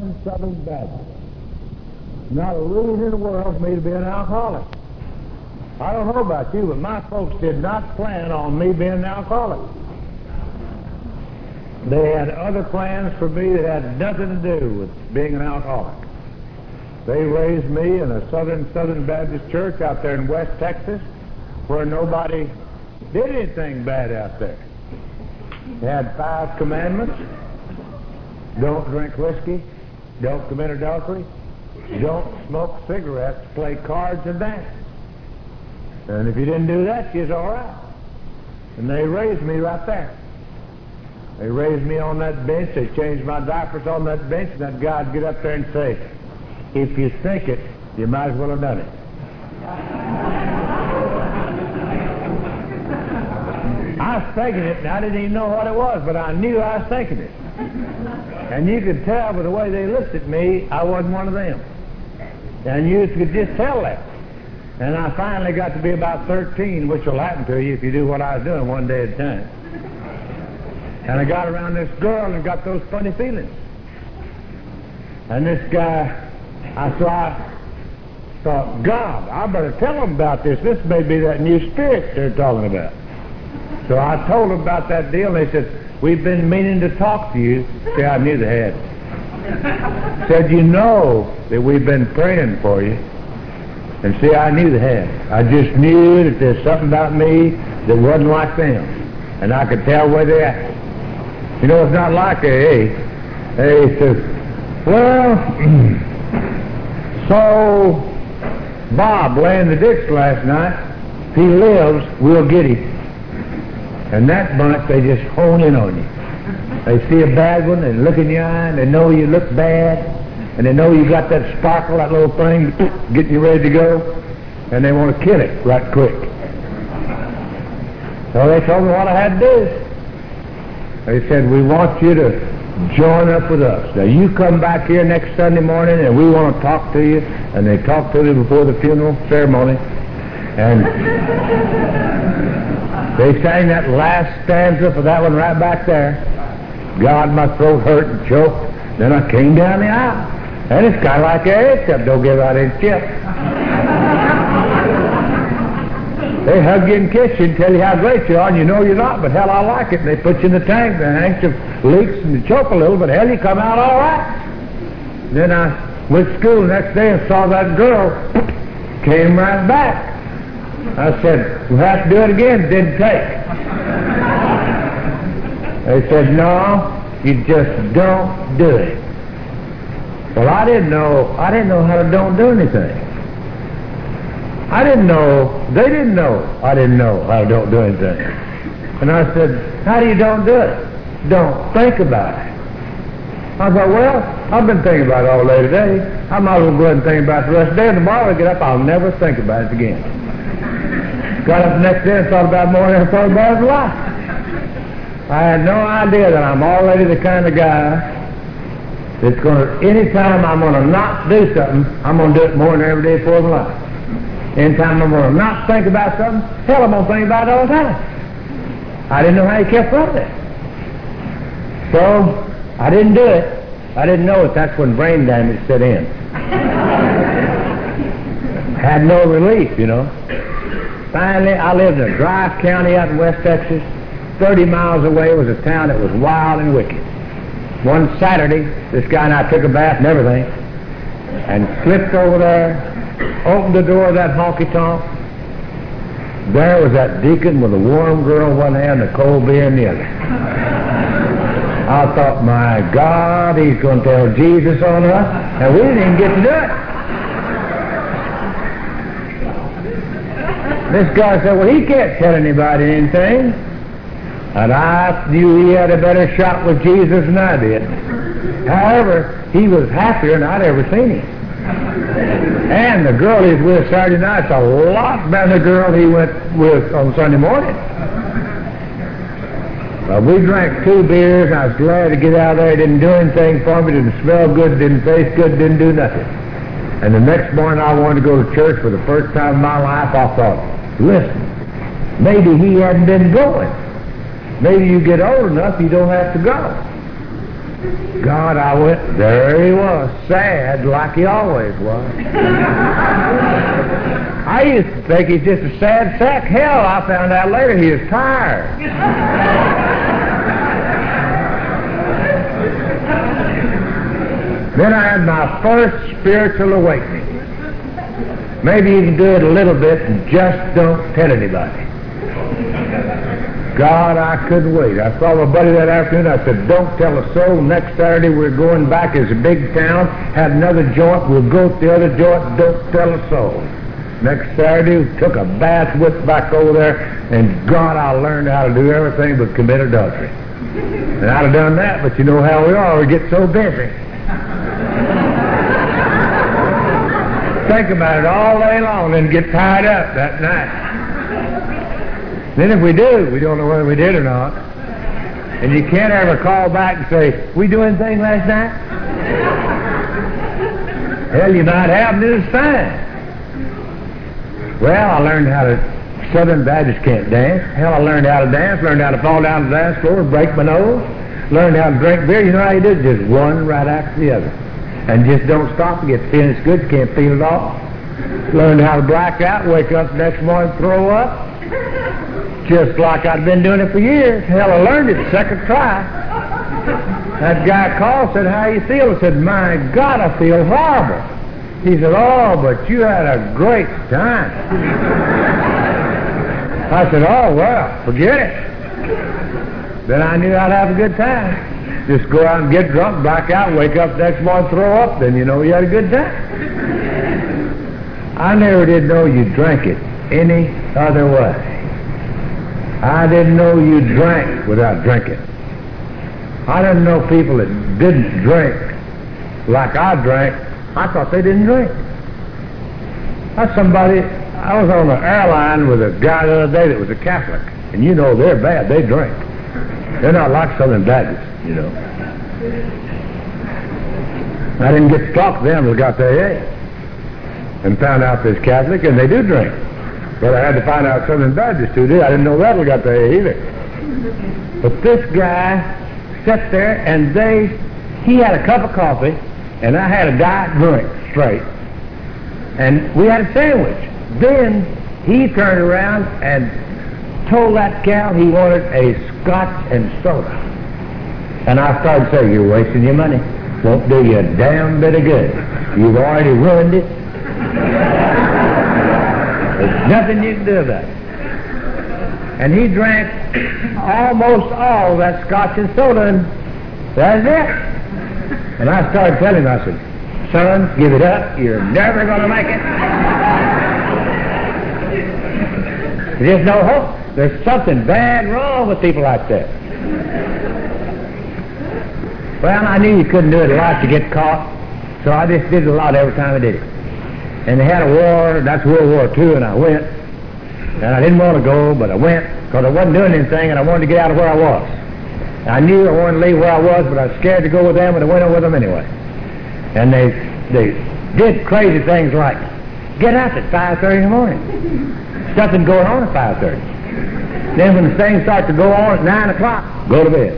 Southern Baptist. Not a reason in the world for me to be an alcoholic. I don't know about you, but my folks did not plan on me being an alcoholic. They had other plans for me that had nothing to do with being an alcoholic. They raised me in a Southern Baptist church out there in West Texas where nobody did anything bad out there. They had 5 commandments. Don't drink whiskey. Don't commit adultery. Don't smoke cigarettes, play cards, and dance. And if you didn't do that, you was all right. And they raised me right there. They raised me on that bench. They changed my diapers on that bench, and that guy would get up there and say, if you think it, you might as well have done it. I was thinking it, and I didn't even know what it was, but I knew I was thinking it. And you could tell by the way they looked at me, I wasn't one of them. And you could just tell that. And I finally got to be about 13, which will happen to you if you do what I was doing one day at a time. And I got around this girl and got those funny feelings. And this guy, I thought, God, I better tell them about this. This may be that new spirit they're talking about. So I told them about that deal, and they said, we've been meaning to talk to you. See, I knew they had. Said, you know that we've been praying for you. And see, I knew they had. I just knew that there's something about me that wasn't like them. And I could tell where they're at. You know, it's not like AA. AA says, well, so Bob lay in the ditch last night. If he lives, we'll get him. And that bunch, they just hone in on you. They see a bad one, they look in your eye, and they know you look bad, and they know you got that sparkle, that little thing getting you ready to go, and they want to kill it right quick. So they told me what I had to do. They said, we want you to join up with us. Now you come back here next Sunday morning, and we want to talk to you. And they talked to you before the funeral ceremony, and they sang that last stanza for that one right back there. God, my throat hurt and choked. Then I came down the aisle. And it's kind of like AA, except don't give out any chips. They hug you and kiss you and tell you how great you are, and you know you're not, but hell, I like it. And they put you in the tank, the handkerchief leaks and you choke a little, but hell, you come out all right. Then I went to school the next day and saw that girl, came right back. I said, we'll have to do it again. It didn't take. They said, no, you just don't do it. Well, I didn't know how to don't do anything. I didn't know, they didn't know I didn't know how to don't do anything. And I said, how do you don't do it? Don't think about it. I thought, well, I've been thinking about it all day today. I might as well go ahead and think about it the rest of the day, and tomorrow I get up, I'll never think about it again. Got up the next day and thought about it more than I thought about it in life. I had no idea that I'm already the kind of guy that's going to, anytime I'm going to not do something, I'm going to do it more than every day before in life. Anytime I'm going to not think about something, hell, I'm going to think about it all the time. I didn't know how you kept up with it. So, I didn't do it. I didn't know it. That's when brain damage set in. Had no relief, you know. Finally, I lived in a dry county out in West Texas. 30 miles away was a town that was wild and wicked. One Saturday, this guy and I took a bath and everything, and slipped over there, opened the door of that honky-tonk. There was that deacon with a warm girl in one hand and a cold beer in the other. I thought, my God, he's going to tell Jesus on us, and we didn't even get to do it. This guy said, well, he can't tell anybody anything. And I knew he had a better shot with Jesus than I did. However, he was happier than I'd ever seen him. And the girl he was with Saturday night's a lot better than the girl he went with on Sunday morning. We drank 2 beers, and I was glad to get out of there. It didn't do anything for me. It didn't smell good, didn't taste good, didn't do nothing. And the next morning I wanted to go to church for the first time in my life. I thought, listen, maybe he hadn't been going. Maybe you get old enough you don't have to go. God, I went, there he was, sad like he always was. I used to think he's just a sad sack. Hell, I found out later he was tired. Then I had my first spiritual awakening. Maybe you can do it a little bit and just don't tell anybody. God, I couldn't wait. I saw my buddy that afternoon. I said, don't tell a soul. Next Saturday we're going back. It's a big town. Had another joint. We'll go to the other joint. Don't tell a soul. Next Saturday, we took a bath, went back over there, and God, I learned how to do everything but commit adultery. And I'd have done that, but you know how we are. We get so busy. Think about it all day long and get tied up that night. Then if we do, we don't know whether we did or not. And you can't ever call back and say, we do anything last night? Hell, you might have, and it's fine. Well, I learned how to, Southern Baptists can't dance. Hell, I learned how to dance, learned how to fall down the dance floor and break my nose, learned how to drink beer. You know how you do it? Just one right after the other. And just don't stop and get feeling it's good, you can't feel it all. Learned how to black out, wake up the next morning, throw up. Just like I'd been doing it for years. Hell, I learned it the second try. That guy called, said, how you feel? I said, my God, I feel horrible. He said, oh, but you had a great time. I said, oh, well, forget it. Then I knew I'd have a good time. Just go out and get drunk, black out, wake up the next morning, throw up, then you know you had a good time. I never did know you drank it any other way. I didn't know you drank without drinking. I didn't know people that didn't drink like I drank. I thought they didn't drink. That's somebody, I was on an airline with a guy the other day that was a Catholic, and you know they're bad, they drink. They're not like Southern Baptists, you know. I didn't get to talk to them until I got to AA and found out they're Catholic and they do drink. But I had to find out Southern Baptists who did. I didn't know that until I got to AA either. But this guy sat there and he had a cup of coffee and I had a diet drink straight. And we had a sandwich. Then he turned around and told that gal he wanted a scotch and soda. And I started saying, you're wasting your money. Won't do you a damn bit of good. You've already ruined it. There's nothing you can do about it. And he drank almost all that scotch and soda, and that's it. And I started telling him, I said, son, give it up. You're never going to make it. There's no hope. There's something bad wrong with people like that. Well, I knew you couldn't do it a lot to get caught, so I just did it a lot every time I did it. And they had a war, that's World War II, and I went. And I didn't want to go, but I went, because I wasn't doing anything, and I wanted to get out of where I was. I knew I wanted to leave where I was, but I was scared to go with them, and I went on with them anyway. And they did crazy things like, get up at 5:30 in the morning. Something going on at 5:30. Then when the things start to go on at 9 o'clock, go to bed.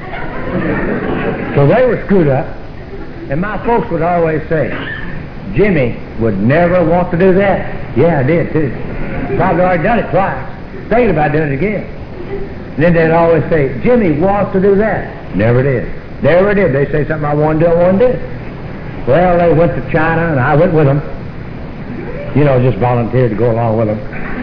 So they were screwed up. And my folks would always say, Jimmy would never want to do that. Yeah, I did too. Probably already done it twice. Thinking about doing it again. And then they'd always say, Jimmy wants to do that. Never did. Never did. They say something I want to do, I want to do. Well, they went to China and I went with them. You know, just volunteered to go along with them.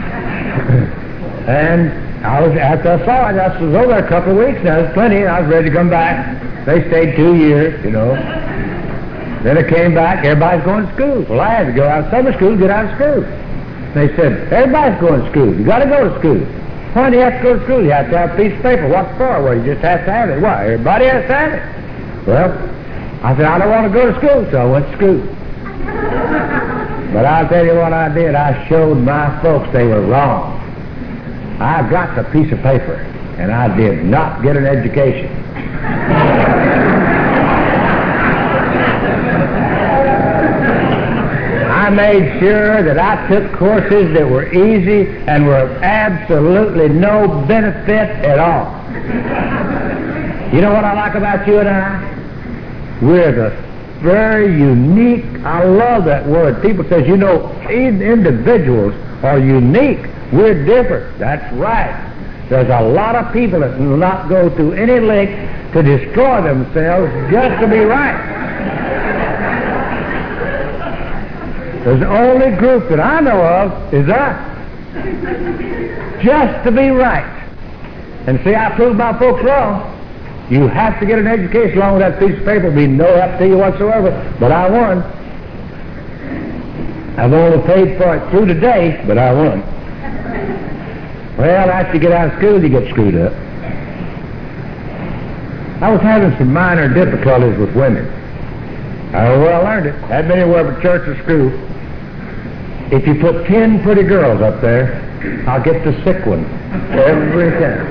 And after I saw it, I was over there a couple of weeks. Now, there's plenty. I was ready to come back. They stayed 2 years, you know. Then I came back. Everybody's going to school. Well, I had to go out of summer school, get out of school. They said, everybody's going to school. You got to go to school. Why do you have to go to school? You have to have a piece of paper. What for? Well, you just have to have it. Why? Everybody has to have it. Well, I said, I don't want to go to school, so I went to school. But I'll tell you what I did. I showed my folks they were wrong. I got the piece of paper, and I did not get an education. I made sure that I took courses that were easy and were of absolutely no benefit at all. You know what I like about you and I? We're the very unique, I love that word. People say, you know, individuals are unique. We're different. That's right. There's a lot of people that will not go to any length to destroy themselves just to be right. There's the only group that I know of is us. Just to be right. And see, I proved my folks wrong. You have to get an education along with that piece of paper. It'll be no help to you whatsoever. But I won. I've only paid for it through today, but I won. Well, after you get out of school, you get screwed up. I was having some minor difficulties with women. I learned it. Hadn't been anywhere but church or school. If you put 10 pretty girls up there, I'll get the sick one every time.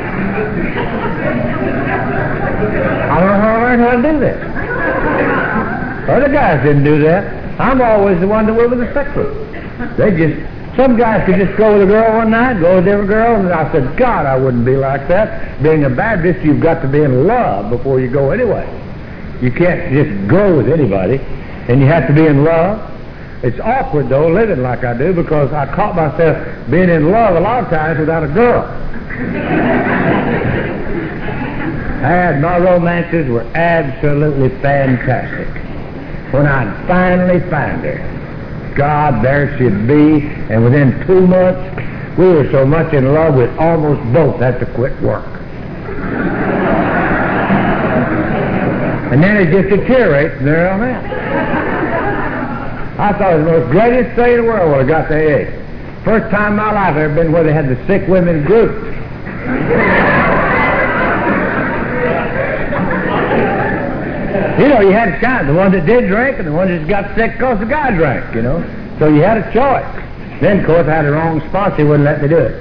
I don't know how I learned how to do that. Other guys didn't do that. I'm always the one that went with the sick one. Some guys could just go with a girl one night, go with a different girl, and I said, God, I wouldn't be like that. Being a Baptist, you've got to be in love before you go anyway. You can't just go with anybody, and you have to be in love. It's awkward, though, living like I do, because I caught myself being in love a lot of times without a girl. My romances were absolutely fantastic. When I'd finally find her, God, there she'd be, and within 2 months, we were so much in love we almost both had to quit work. And then it just deteriorates from there on out. I thought it was the most greatest thing in the world when I got to AA. First time in my life I've ever been where they had the sick women grouped. You know, you had kind the ones that did drink and the ones that got sick because the guy drank, you know. So you had a choice. Then, of course, I had the wrong sponsor. He wouldn't let me do it.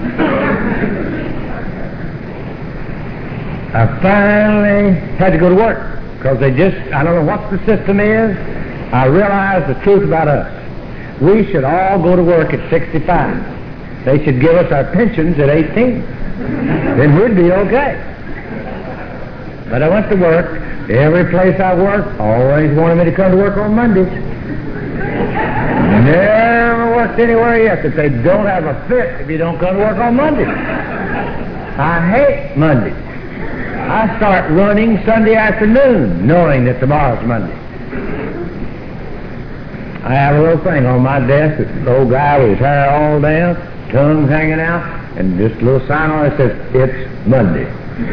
I finally had to go to work because I don't know what the system is. I realized the truth about us. We should all go to work at 65. They should give us our pensions at 18. Then we'd be okay. But I went to work. Every place I worked always wanted me to come to work on Mondays. Never worked anywhere yet that they don't have a fit if you don't come to work on Mondays. I hate Mondays. I start running Sunday afternoon knowing that tomorrow's Monday. I have a little thing on my desk, this old guy with his hair all down, tongue hanging out, and this little sign on it says, "It's Monday."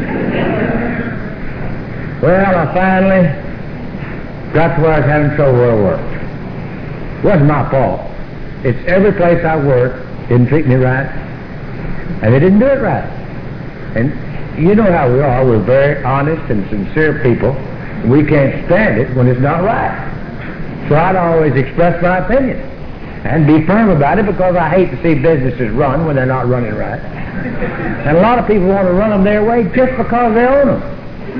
Well, I finally got to where I was having trouble where I worked. It wasn't my fault. It's every place I worked didn't treat me right, and they didn't do it right. And you know how we are. We're very honest and sincere people. We can't stand it when it's not right. So I'd always express my opinion and be firm about it because I hate to see businesses run when they're not running right. And a lot of people want to run them their way just because they own them.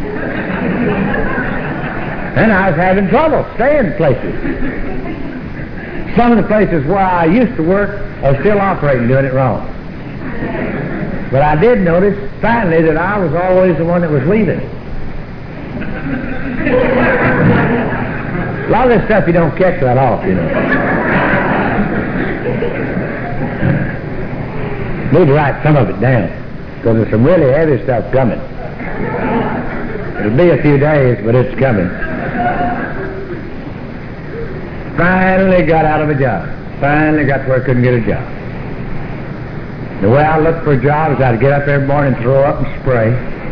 And I was having trouble staying places. Some of the places where I used to work are still operating, doing it wrong. But I did notice, finally, that I was always the one that was leaving. A lot of this stuff you don't catch that off, you know. Need to write some of it down, because there's some really heavy stuff coming. It'll be a few days, but it's coming. Finally got out of a job. Finally got to where I couldn't get a job. The way I looked for a job is I'd get up every morning and throw up and spray.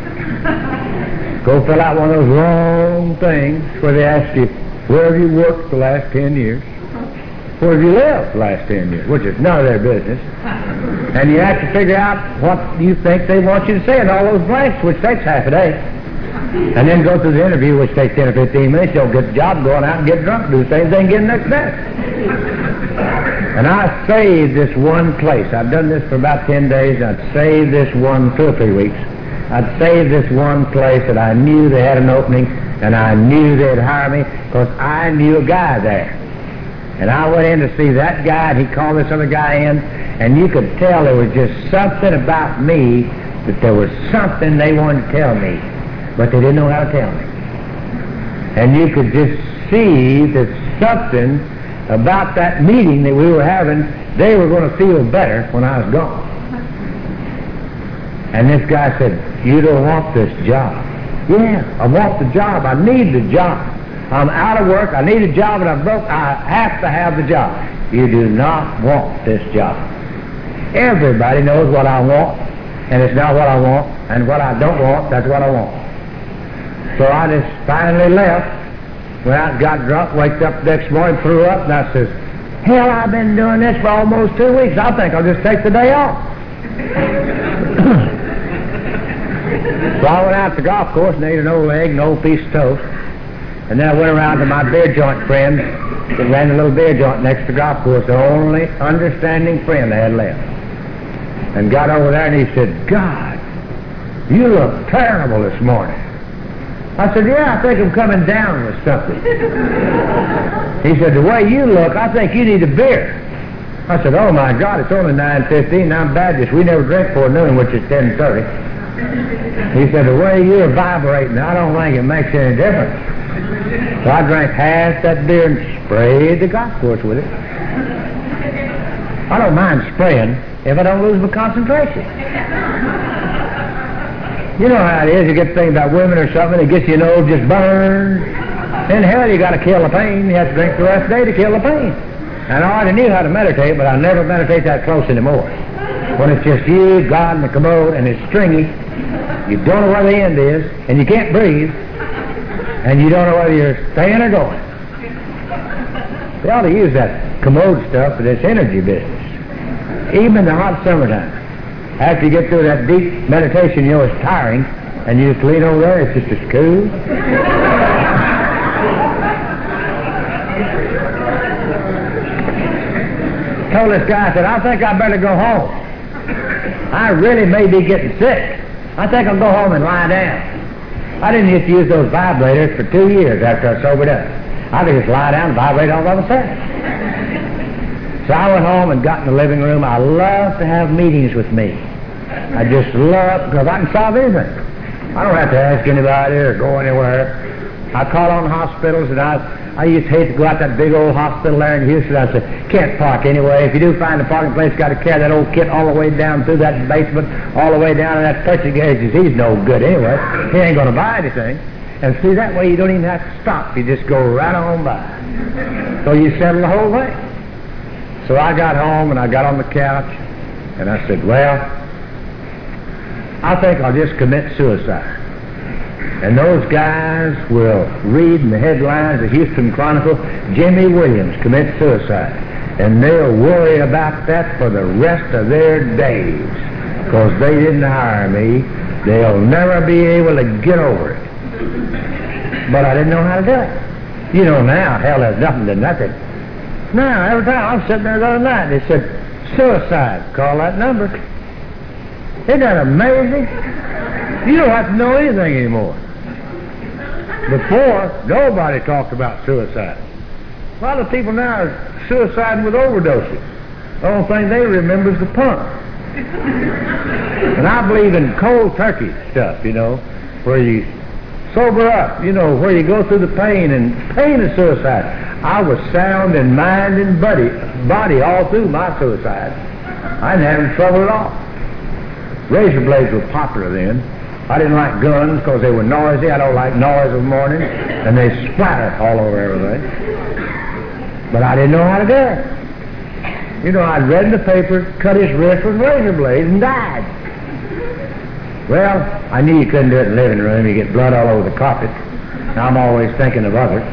Go fill out one of those long things where they ask you, where have you worked the last 10 years? Where have you lived the last 10 years? Which is none of their business. And you have to figure out what you think they want you to say in all those blanks, which takes half a day. And then go through the interview, which takes 10 or 15 minutes. You'll get the job, going out and get drunk, do the same thing again next day. And I saved this one place. I've done this for about 10 days. I'd saved this one 2 or 3 weeks. I'd saved this one place that I knew they had an opening, and I knew they'd hire me because I knew a guy there. And I went in to see that guy, and he called this other guy in, and you could tell there was just something about me, that there was something they wanted to tell me, but they didn't know how to tell me. And you could just see that something about that meeting that we were having, they were going to feel better when I was gone. And this guy said, "You don't want this job." "Yeah, I want the job. I need the job. I'm out of work. I need a job and I'm broke. I have to have the job." "You do not want this job. Everybody knows what I want, and it's not what I want, and what I don't want, that's what I want." So I just finally left, went out, got drunk, waked up the next morning, threw up, and I says, "Hell, I've been doing this for almost 2 weeks. I think I'll just take the day off." So I went out to the golf course and ate an old egg and an old piece of toast. And then I went around to my beer joint friend that ran a little beer joint next to the golf course, the only understanding friend I had left. And got over there and he said, "God, you look terrible this morning." I said, "Yeah, I think I'm coming down with something." He said, "The way you look, I think you need a beer." I said, "Oh my God, it's only 9:15, I'm Baptist. We never drink before noon, which is 10:30. He said, "The way you're vibrating, I don't think it makes any difference." So I drank half that beer and sprayed the golf course with it. I don't mind spraying if I don't lose my concentration. You know how it is. You get thinking about women or something, it gets your nose just burned. In hell, you got to kill the pain. You have to drink the rest of the day to kill the pain. And I already knew how to meditate, but I never meditate that close anymore. When it's just you, God, and the commode, and it's stringy, you don't know where the end is, and you can't breathe, and you don't know whether you're staying or going. They ought to use that commode stuff for this energy business, even in the hot summertime. After you get through that deep meditation, you know it's tiring, and you just lean over there, it's just as cool. Told this guy, I said, "I think I better go home. I really may be getting sick. I think I'll go home and lie down." I didn't used to use those vibrators for 2 years after I sobered up. I could just lie down and vibrate all by myself. So I went home and got in the living room. I love to have meetings with me. I just love, because I can solve anything. I don't have to ask anybody or go anywhere. I call on hospitals, and I used to hate to go out that big old hospital there in Houston. I said, "Can't park anyway. If you do find a parking place, got to carry that old kit all the way down through that basement, all the way down to that touching gauges. He's no good anyway. He ain't going to buy anything." And see, that way you don't even have to stop. You just go right on by. So you settle the whole thing. So I got home and I got on the couch and I said, "Well, I think I'll just commit suicide." And those guys will read in the headlines of the Houston Chronicle, "Jimmy Williams commits suicide." And they'll worry about that for the rest of their days. Because they didn't hire me. They'll never be able to get over it. But I didn't know how to do it. You know now, hell, there's nothing to nothing. Now, every time I'm sitting there the other night, they said, "Suicide, call that number." Isn't that amazing? You don't have to know anything anymore. Before, nobody talked about suicide. A lot of people now are suiciding with overdoses. The only thing they remember is the pump. And I believe in cold turkey stuff, you know, where you sober up, you know, where you go through the pain, and pain is suicide. I was sound in mind and body all through my suicide. I didn't have any trouble at all. Razor blades were popular then. I didn't like guns because they were noisy. I don't like noise in the morning, and they splatter all over everything. But I didn't know how to do it. You know, I'd read in the paper, cut his wrist with razor blades and died. Well, I knew you couldn't do it in the living room. You get blood all over the carpet. I'm always thinking of others.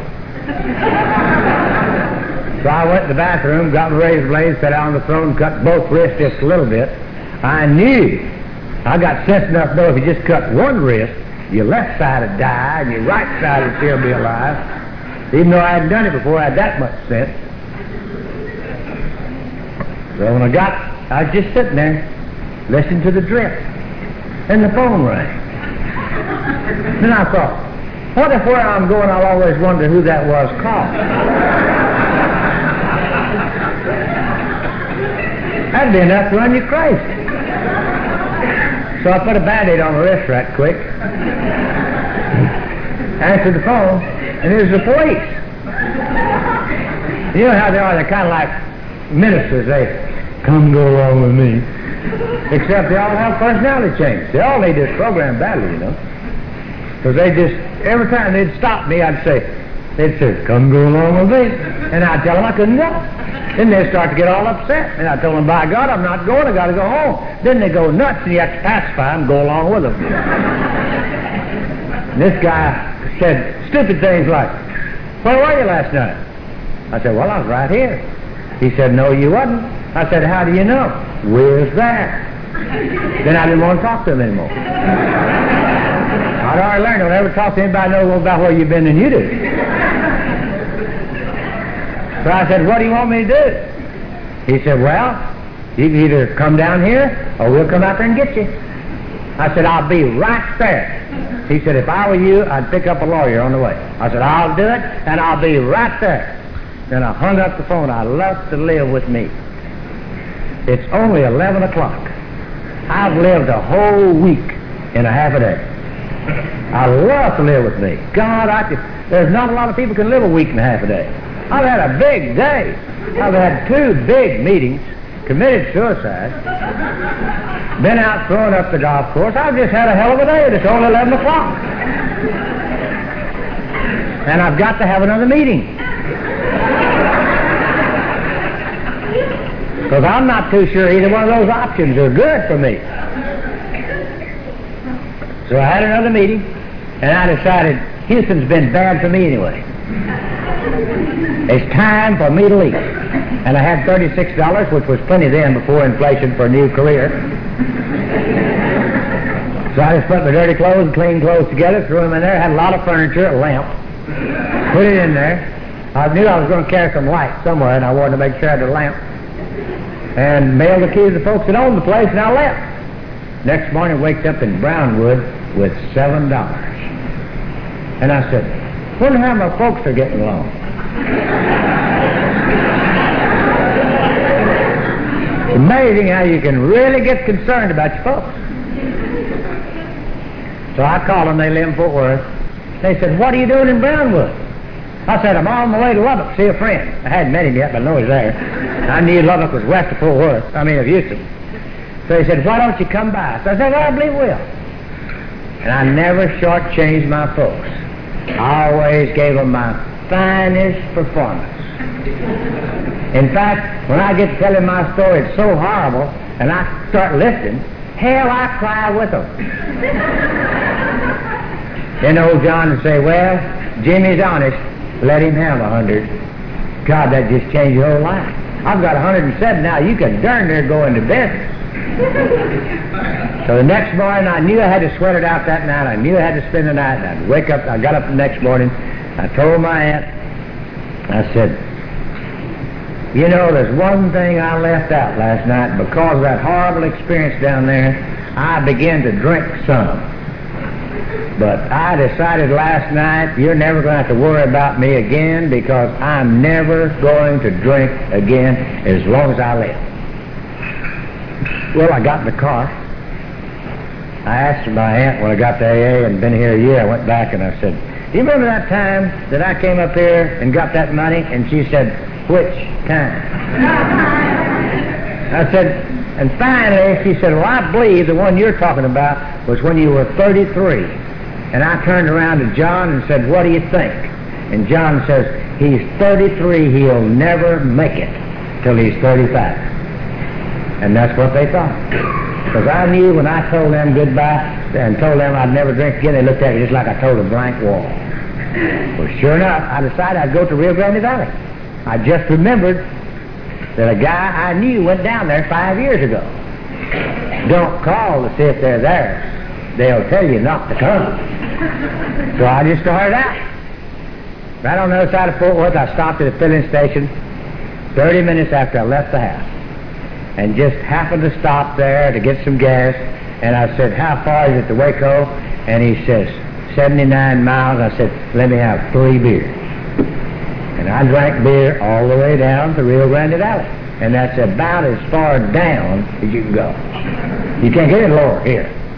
So I went to the bathroom, got my razor blade, sat down on the throne, cut both wrists just a little bit. I knew. I got sense enough to know if you just cut one wrist, your left side would die and your right side would still be alive. Even though I hadn't done it before, I had that much sense. So when I was just sitting there, listening to the drip, and the phone rang. Then I thought, what if where I'm going I'll always wonder who that was calling? That'd be enough to run you crazy. So I put a Band-Aid on the wrist right quick. answered the phone, and it was the police. You know how they are? They're kind of like ministers. They come go along with me. Except they all have personality change. They all need this program badly, you know. Because they just, every time they'd stop me, they'd say, come go along with me. And I'd tell them I couldn't go. Then they'd start to get all upset. And I told them, by God, I'm not going. I got to go home. Then they go nuts, and you have to pacify them, go along with them. And this guy said stupid things like, where were you last night? I said, well, I was right here. He said, no, you wasn't. I said, how do you know? Where's that? Then I didn't want to talk to him anymore. I'd already learned, don't ever talk to anybody know about where you've been than you do. So I said, what do you want me to do? He said, well, you can either come down here or we'll come out there and get you. I said, I'll be right there. He said, if I were you, I'd pick up a lawyer on the way. I said, I'll do it, and I'll be right there. Then I hung up the phone. I love to live with me. It's only 11 o'clock. I've lived a whole week in a half a day. I love to live with me. God, there's not a lot of people can live a week and a half a day. I've had a big day. I've had 2 big meetings, committed suicide, been out throwing up the golf course. I've just had a hell of a day. It's only 11 o'clock. And I've got to have another meeting. Because I'm not too sure either one of those options are good for me. So I had another meeting, and I decided Houston's been bad for me anyway. It's time for me to leave. And I had $36, which was plenty then before inflation for a new career. So I just put my dirty clothes and clean clothes together, threw them in there, had a lot of furniture, a lamp, put it in there. I knew I was going to carry some light somewhere, and I wanted to make sure I had a lamp. And mailed the keys to the folks that owned the place, and I left. Next morning, waked up in Brownwood with $7. And I said, wonder how my folks are getting along. It's amazing how you can really get concerned about your folks. So I called them. They live in Fort Worth. They said, what are you doing in Brownwood? I said, I'm on my way to Lubbock to see a friend. I hadn't met him yet, but I know he's there. I knew Lubbock was west of Fort Worth. of Houston. So he said, why don't you come by? So I said, well, I believe we will. And I never shortchanged my folks. I always gave them my finest performance. In fact, when I get to telling my story, it's so horrible, and I start listening, hell, I cry with them. Then old John would say, well, Jimmy's honest. Let him have 100. God, that just changed your whole life. I've got 107 now. You can darn near go into business. So the next morning, I knew I had to sweat it out that night. I knew I had to spend the night. And I'd wake up. I got up the next morning. I told my aunt, I said, you know, there's one thing I left out last night. Because of that horrible experience down there, I began to drink some. But I decided last night, you're never going to have to worry about me again, because I'm never going to drink again as long as I live. Well, I got in the car. I asked my aunt when I got to AA and been here a year, I went back and I said, do you remember that time that I came up here and got that money? And she said, which time? I said, and finally she said, well, I believe the one you're talking about was when you were 33. And I turned around to John and said, what do you think? And John says, he's 33, he'll never make it till he's 35. And that's what they thought. Because I knew when I told them goodbye and told them I'd never drink again, they looked at me just like I told a blank wall. Well, sure enough, I decided I'd go to Rio Grande Valley. I just remembered that a guy I knew went down there 5 years ago. Don't call to see if they're there. They'll tell you not to come. So I just started out. Right on the other side of Fort Worth, I stopped at a filling station 30 minutes after I left the house. And just happened to stop there to get some gas. And I said, how far is it to Waco? And he says, 79 miles. I said, let me have 3 beers. And I drank beer all the way down to Rio Grande Valley. And that's about as far down as you can go. You can't get it lower here.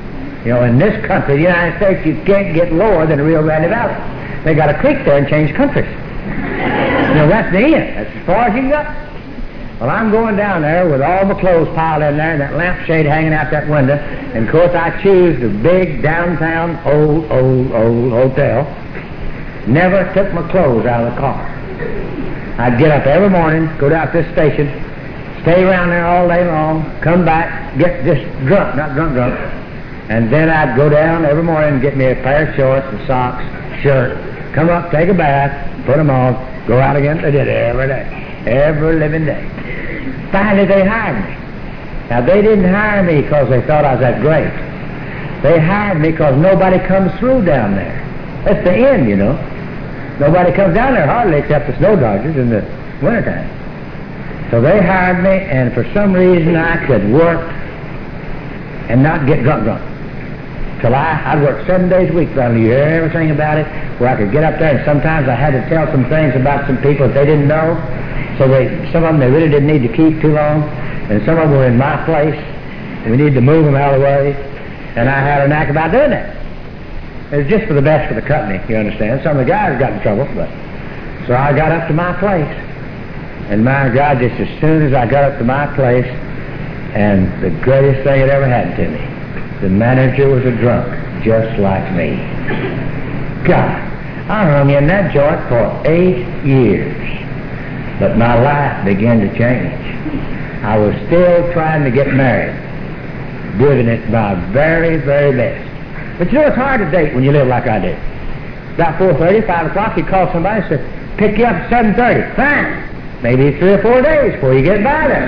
You know, in this country, the United States, you can't get lower than the Rio Grande Valley. They got a creek there and changed countries. You know, that's the end. That's as far as you can go. Well, I'm going down there with all my clothes piled in there and that lampshade hanging out that window. And, of course, I choose the big downtown old hotel. Never took my clothes out of the car. I'd get up every morning, go down to this station, stay around there all day long, come back, get just drunk, not drunk, and then I'd go down every morning and get me a pair of shorts and socks, shirt, come up, take a bath, put them on, go out again. They did it every day, every living day. Finally, they hired me. Now, they didn't hire me because they thought I was that great. They hired me because nobody comes through down there. That's the end, you know. Nobody comes down there hardly except the snow dodgers in the wintertime. So they hired me, and for some reason I could work and not get drunk. Till I'd work 7 days a week around you hear everything about it, where I could get up there, and sometimes I had to tell some things about some people that they didn't know. So some of them they really didn't need to keep too long, and some of them were in my place, and we needed to move them out of the way, and I had a knack about doing that. It was just for the best for the company, you understand. Some of the guys got in trouble, but so I got up to my place. And my God, just as soon as I got up to my place, and the greatest thing that ever happened to me, the manager was a drunk, just like me. God, I hung in that joint for 8 years. But my life began to change. I was still trying to get married, doing it my very, very best. But you know, it's hard to date when you live like I did. About 4:30, 5 o'clock, you call somebody and say, pick you up at 7:30. Fine. Maybe 3 or 4 days before you get by there.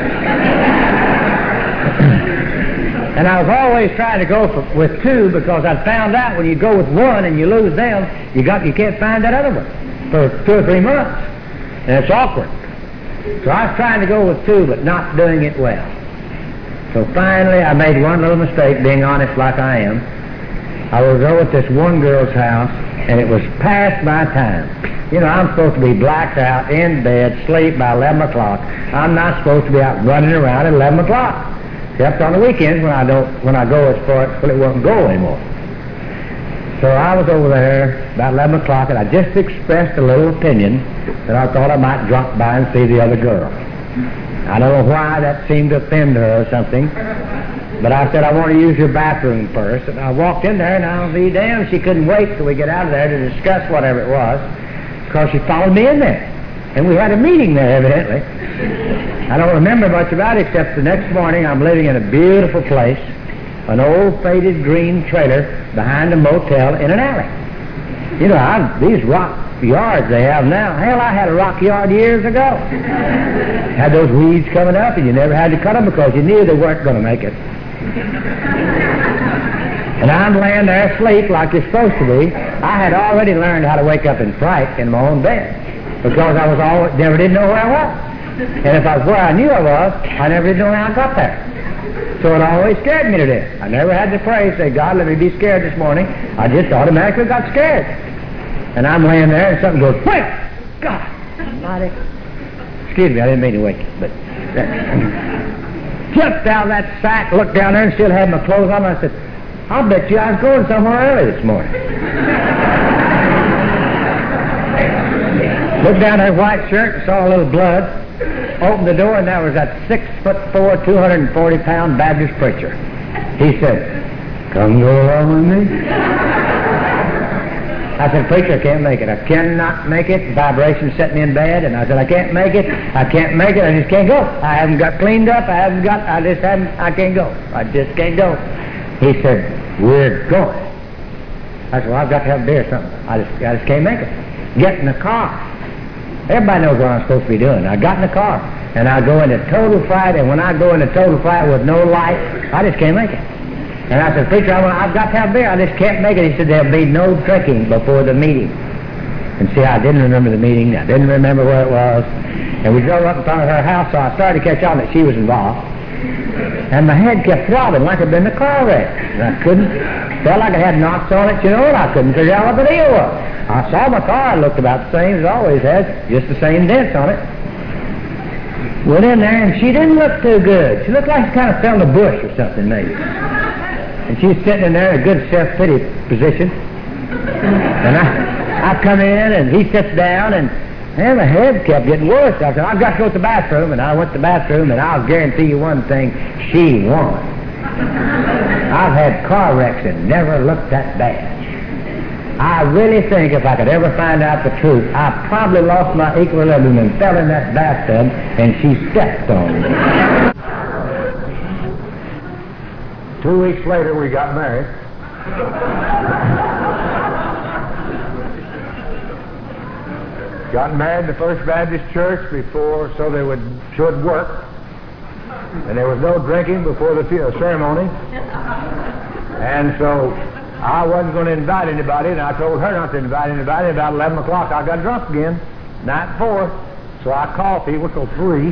And I was always trying to go with two because I found out when you go with one and you lose them, you can't find that other one for 2 or 3 months. And it's awkward. So I was trying to go with two, but not doing it well. So finally, I made one little mistake, being honest like I am. I was over at this one girl's house, and it was past my time. You know, I'm supposed to be blacked out, in bed, sleep by 11 o'clock. I'm not supposed to be out running around at 11 o'clock. Except on the weekends when I go as far as it won't go anymore. So I was over there about 11 o'clock, and I just expressed a little opinion that I thought I might drop by and see the other girl. I don't know why that seemed to offend her or something, but I said, I want to use your bathroom first. And I walked in there, and I'll be damned, she couldn't wait till we get out of there to discuss whatever it was, because she followed me in there. And we had a meeting there, evidently. I don't remember much about it, except the next morning I'm living in a beautiful place, an old faded green trailer behind a motel in an alley. You know, these rock yards they have now, hell, I had a rock yard years ago. Had those weeds coming up, and you never had to cut them because you knew they weren't going to make it. And I'm laying there asleep like you're supposed to be. I had already learned how to wake up in fright in my own bed because I never did know where I was. And if I was where I knew I was, I never did know how I got there. So it always scared me to death. I never had to pray, say, God, let me be scared this morning. I just automatically got scared. And I'm laying there and something goes, wait! God almighty. Excuse me, I didn't mean to wake you. But jumped out of that sack, looked down there and still had my clothes on. I said, I'll bet you I was going somewhere early this morning. Looked down her white shirt and saw a little blood. Opened the door, and there was that 6'4", 240-pound Baptist preacher. He said, come go along with me. I said, preacher, I can't make it. I cannot make it. Vibration set me in bed, and I said, I can't make it. I can't make it. I just can't go. I haven't got cleaned up. I can't go. I just can't go. He said, we're going. I said, well, I've got to have a beer or something. I just can't make it. Get in the car. Everybody knows what I'm supposed to be doing. I got in the car, and I go into total fright, and when I go into total fright with no light, I just can't make it. And I said, preacher, I've got to have beer. I just can't make it. He said, there'll be no drinking before the meeting. And see, I didn't remember the meeting. I didn't remember where it was. And we drove up in front of her house, so I started to catch on that she was involved. And my head kept throbbing like it had been a car wreck. And I felt like it had knots on it, you know, and I couldn't figure out what the deal was. I saw my car, it looked about the same as it always has, just the same dents on it. Went in there, and she didn't look too good. She looked like she kind of fell in a bush or something, maybe. And she's sitting in there in a good self-pity position. And I come in, and he sits down, and my head kept getting worse. I said, I've got to go to the bathroom. And I went to the bathroom, and I'll guarantee you one thing, she won. I've had car wrecks that never looked that bad. I really think if I could ever find out the truth, I probably lost my equilibrium and fell in that bathtub, and she stepped on me. 2 weeks later, we got married. Got married in the First Baptist Church before, so they should work. And there was no drinking before the ceremony. And so I wasn't going to invite anybody, and I told her not to invite anybody. About 11 o'clock, I got drunk again, night before. So I called people till 3.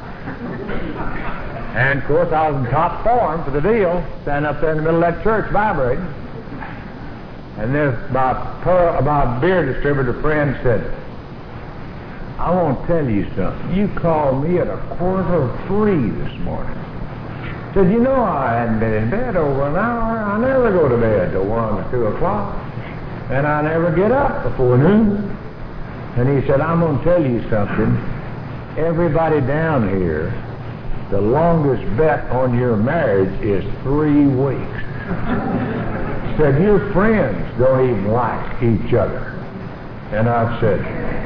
And, of course, I was in top form for the deal, standing up there in the middle of that church vibrating. And then my beer distributor friend said, I want to tell you something. You called me at 2:45 this morning. Said, you know I hadn't been in bed over an hour. I never go to bed till 1 or 2 o'clock. And I never get up before noon. And he said, I'm going to tell you something. Everybody down here, the longest bet on your marriage is 3 weeks. Said, your friends don't even like each other. And I said,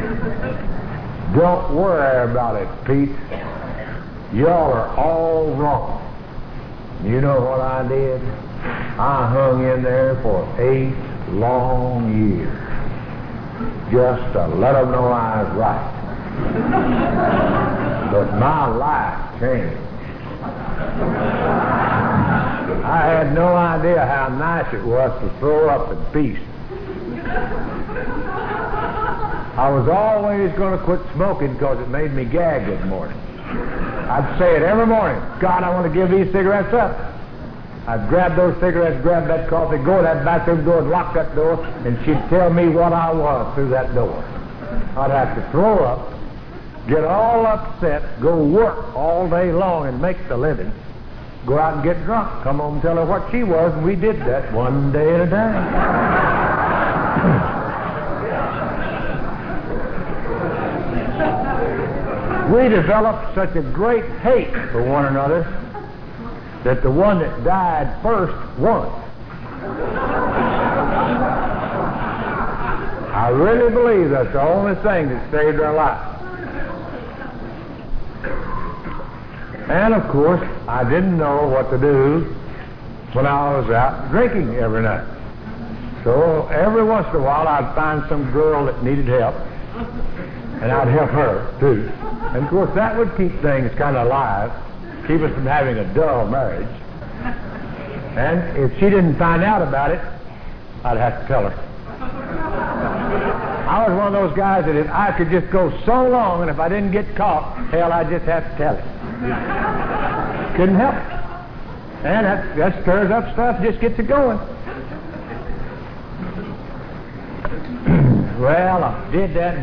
don't worry about it, Pete. Y'all are all wrong. You know what I did? I hung in there for 8 long years just to let them know I was right. But my life changed. I had no idea how nice it was to throw up in peace. I was always going to quit smoking because it made me gag in the morning. I'd say it every morning, God, I want to give these cigarettes up. I'd grab those cigarettes, grab that coffee, go to that bathroom door and lock that door, and she'd tell me what I was through that door. I'd have to throw up, get all upset, go work all day long and make the living, go out and get drunk, come home and tell her what she was, and we did that one day at a time. We developed such a great hate for one another that the one that died first won. I really believe that's the only thing that saved our life. And of course, I didn't know what to do when I was out drinking every night. So every once in a while I'd find some girl that needed help, and I'd help her too. And of course that would keep things kind of alive, keep us from having a dull marriage. And if she didn't find out about it, I'd have to tell her. I was one of those guys that if I could just go so long, and if I didn't get caught, hell, I'd just have to tell it. Couldn't help it. And that stirs up stuff, just gets it going. Well, I did that,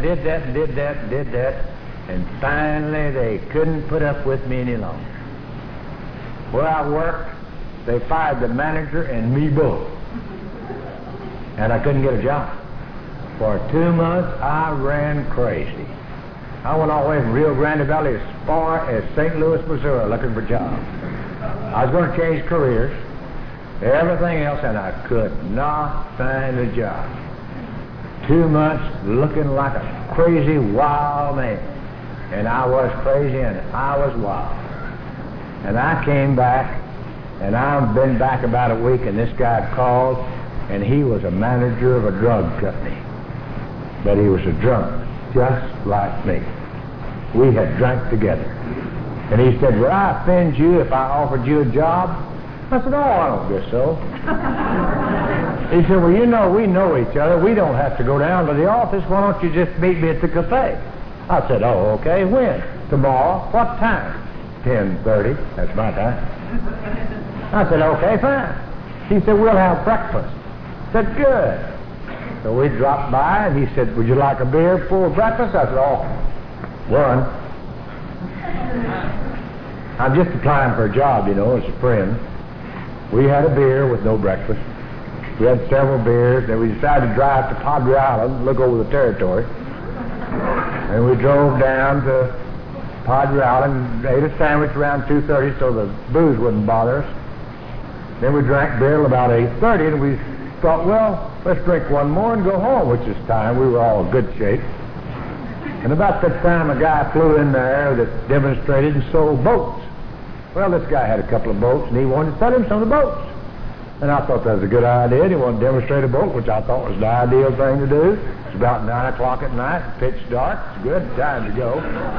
and finally they couldn't put up with me any longer. Where I worked, they fired the manager and me both. And I couldn't get a job. For 2 months, I ran crazy. I went all the way from Rio Grande Valley as far as St. Louis, Missouri, looking for jobs. I was going to change careers, everything else, and I could not find a job. 2 months looking like a crazy, wild man. And I was crazy and I was wild. And I came back, and I've been back about a week, and this guy called, and he was a manager of a drug company. But he was a drunk, just like me. We had drank together. And he said, would I offend you if I offered you a job? I said, oh, I don't guess so. He said, well, you know, we know each other. We don't have to go down to the office. Why don't you just meet me at the cafe? I said, oh, okay. When? Tomorrow. What time? 10:30. That's my time. I said, okay, fine. He said, we'll have breakfast. I said, good. So we dropped by, and he said, would you like a beer before breakfast? I said, oh, one. I'm just applying for a job, you know, as a friend. We had a beer with no breakfast. We had several beers, and we decided to drive to Padre Island, look over the territory. And we drove down to Padre Island, ate a sandwich around 2:30 so the booze wouldn't bother us. Then we drank beer till about 8:30, and we thought, well, let's drink one more and go home, which is time. We were all in good shape. And about that time, a guy flew in there that demonstrated and sold boats. Well, this guy had a couple of boats, and he wanted to sell him some of the boats. And I thought that was a good idea. And he wanted to demonstrate a boat, which I thought was the ideal thing to do. It's about 9 o'clock at night, pitch dark. It's a good time to go.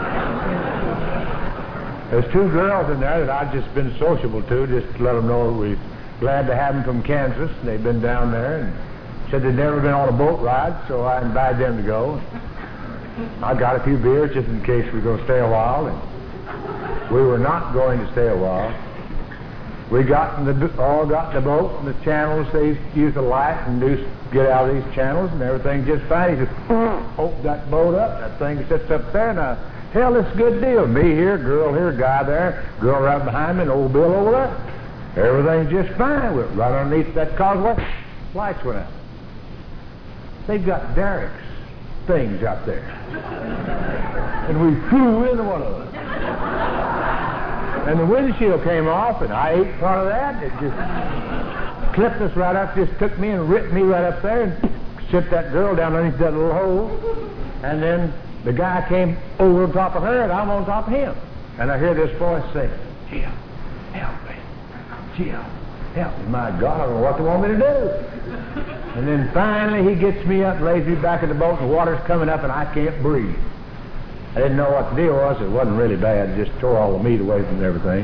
There's two girls in there that I've just been sociable to, just to let them know we're glad to have them from Kansas. And they've been down there and said they'd never been on a boat ride, so I invited them to go. I got a few beers just in case we were going to stay a while. And we were not going to stay a while. We all got in the boat, and the channels, they use a light and get out of these channels, and everything just fine. He just opened that boat up, that thing sits up there, and hell, it's a good deal. Me here, girl here, guy there, girl right behind me, and old Bill over there. Everything's just fine. We're right underneath that causeway. Lights went out. They've got derricks things out there. And we flew into one of them. And the windshield came off, and I ate part of that. It just clipped us right up, just took me and ripped me right up there and sit that girl down underneath that little hole. And then the guy came over on top of her, and I'm on top of him. And I hear this voice say, Jim, help me. Jim, help me. My God, I don't know what they want me to do. And then finally he gets me up, lays me back in the boat, and the water's coming up, and I can't breathe. I didn't know what the deal was. It wasn't really bad. It just tore all the meat away from everything.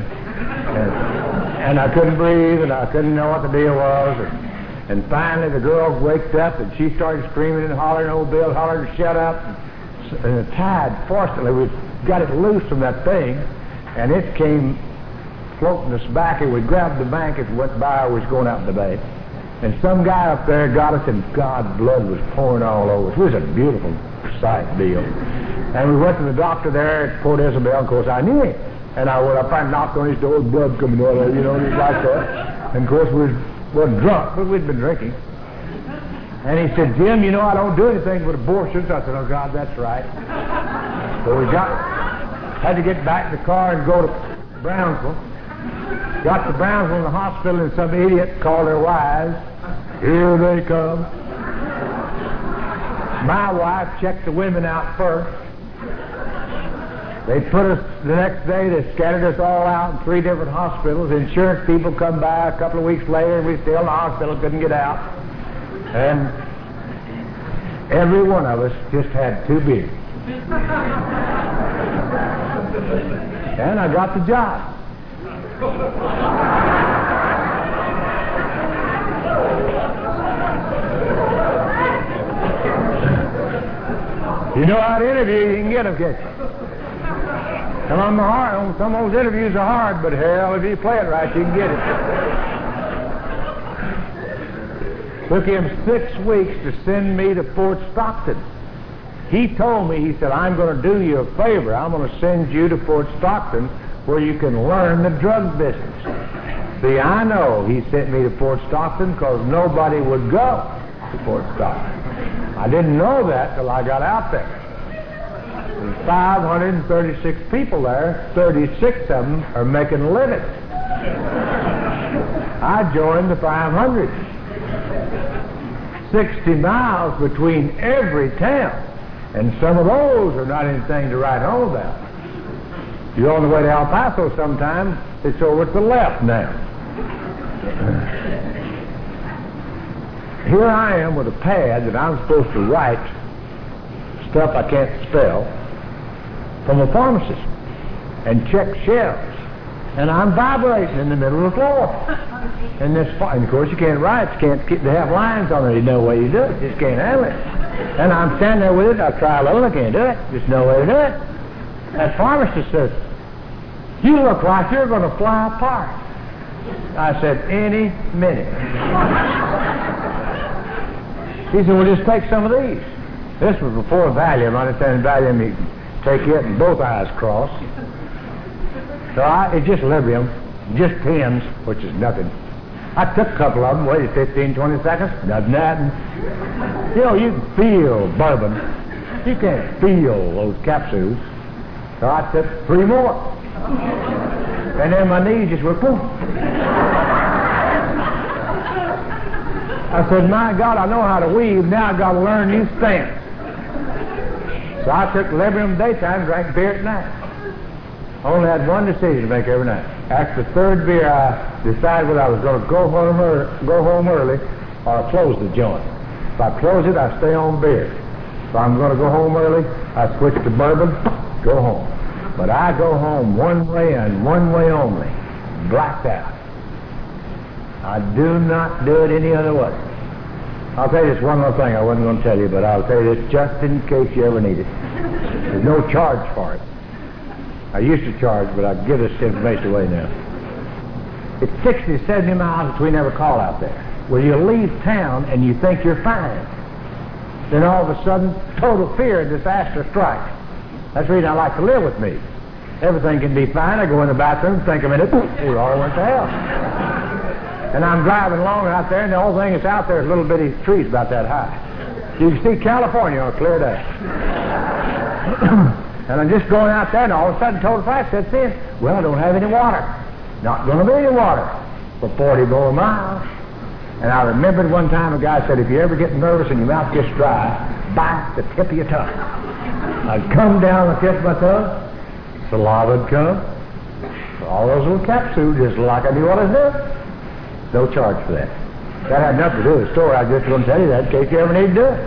And I couldn't breathe, and I couldn't know what the deal was. And finally the girl waked up, and she started screaming and hollering. Old Bill hollered to shut up. And the tide, fortunately, we got it loose from that thing, and it came floating us back, and we grabbed the bank as it went by. We was going out in the bay. And some guy up there got us, and God's blood was pouring all over us. It was a beautiful sight deal. And we went to the doctor there at Port Isabel. Of course, I knew him. And I went up and knocked on his door, blood coming out of it, just like that. And of course, we wasn't drunk, but we'd been drinking. And he said, Jim, I don't do anything with abortions. I said, oh, God, that's right. So we had to get back in the car and go to Brownsville. Got to Brownsville in the hospital, and some idiot called their wives. Here they come. My wife checked the women out first. They put us, the next day, they scattered us all out in 3 different hospitals. Insurance people come by a couple of weeks later, and we still in the hospital, couldn't get out. And every one of us just had 2 beers. And I got the job. You know how to interview, you can get them, can't you? Some of those interviews are hard, but hell, if you play it right, you can get it. Took him 6 weeks to send me to Fort Stockton. He told me, he said, I'm going to do you a favor. I'm going to send you to Fort Stockton where you can learn the drug business. See, I know he sent me to Fort Stockton because nobody would go to Fort Stockton. I didn't know that till I got out there. There's 536 people there. 36 of them are making a living. I joined the 500. 60 miles between every town. And some of those are not anything to write home about. You're on the way to El Paso sometime, it's over to the left now. Here I am with a pad that I'm supposed to write stuff I can't spell from a pharmacist and check shelves. And I'm vibrating in the middle of the floor. And of course you can't write, they have lines on it, no way you do it, just can't handle it. And I'm standing there with it, I try a little, I can't do it, just no way to do it. That pharmacist says, you look like you're going to fly apart. I said, any minute. He said, well, just take some of these. This was before Valium. I understand Valium, you can take it and both eyes crossed. So it's just Librium, just pins, which is nothing. I took a couple of them, waited 15, 20 seconds, nothing happened. You know, you can feel bourbon. You can't feel those capsules. So I took 3 more. And then my knees just were poof. I said, my God, I know how to weave. Now I've got to learn new stance. So I took Librium daytime, drank beer at night. Only had one decision to make every night. After the 3rd beer, I decided whether I was going to go home early or close the joint. If I close it, I stay on beer. If I'm going to go home early, I switch to bourbon, go home. But I go home one way and one way only, blacked out. I do not do it any other way. I'll tell you this one more thing I wasn't going to tell you, but I'll tell you this just in case you ever need it. There's no charge for it. I used to charge, but I give this information away now. It's 60, 70 miles between every call out there. Where you leave town and you think you're fine. Then all of a sudden, total fear and disaster strikes. That's the reason I like to live with me. Everything can be fine. I go in the bathroom, think a minute, we all went to hell. And I'm driving along out there, and the only thing that's out there is little bitty trees about that high. You can see California on a clear day. And I'm just going out there, and all of a sudden, total fright sets in. Well, I don't have any water. Not going to be any water for 40 more miles. And I remembered one time a guy said, if you ever get nervous and your mouth gets dry, bite the tip of your tongue. I'd come down the tip of my tongue, saliva would come, all those little capsules, just like I knew what I was doing. No charge for that. That had nothing to do with the story. I was just going to tell you that in case you ever need to do it.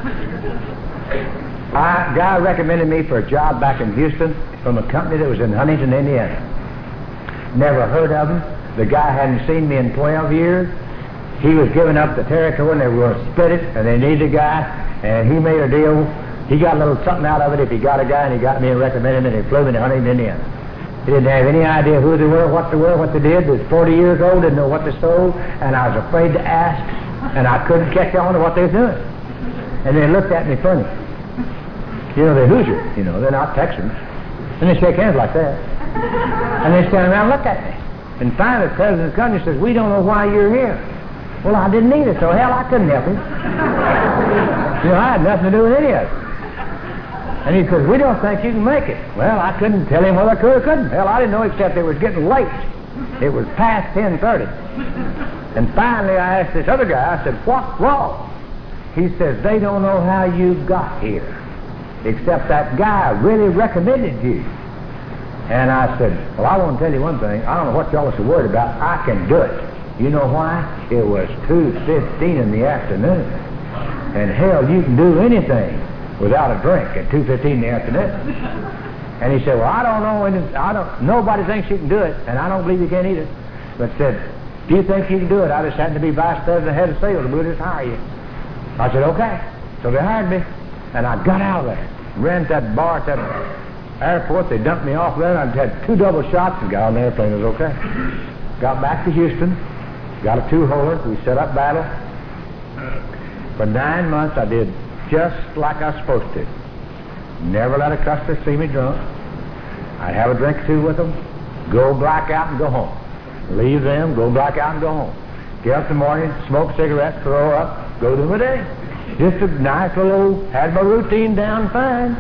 A guy recommended me for a job back in Houston from a company that was in Huntington, Indiana. Never heard of him. The guy hadn't seen me in 12 years. He was giving up the territory and they were going to split it, and they needed a guy, and he made a deal. He got a little something out of it if he got a guy, and he got me and recommended him, and he flew me to Huntington, Indiana. He didn't have any idea who they were, what they did. He was 40 years old, didn't know what they sold, and I was afraid to ask, and I couldn't catch on to what they were doing. And they looked at me funny. You know, they're Hoosiers, you know, they're not Texans. And they shake hands like that. And they stand around and look at me. And finally, the president of the country says, we don't know why you're here. Well, I didn't either, so hell, I couldn't help him. You know, I had nothing to do with any of it. And he says, we don't think you can make it. Well, I couldn't tell him whether I could or couldn't. Hell, I didn't know except it was getting late. It was past 10:30. And finally, I asked this other guy, I said, what's wrong? He says, they don't know how you got here, except that guy really recommended you. And I said, well, I want to tell you one thing. I don't know what y'all are so worried about. I can do it. You know why? It was 2:15 in the afternoon. And hell, you can do anything without a drink at 2:15 in the afternoon. And he said, well, I don't know, nobody thinks you can do it, and I don't believe you can either. But said, do you think you can do it? I just happen to be vice president, head of sales, and we'll just hire you. I said, okay. So they hired me, and I got out of there, ran to that bar at that airport. They dumped me off there, and I had 2 double shots and got on the airplane. It was okay. Got back to Houston, got a 2-holer. We set up battle. For 9 months, I did just like I was supposed to. Never let a customer see me drunk. I'd have a drink or 2 with them, go black out and go home. Leave them, go black out and go home. Get up in the morning, smoke cigarettes, throw up, go to my day. Just a nice little, had my routine down fine.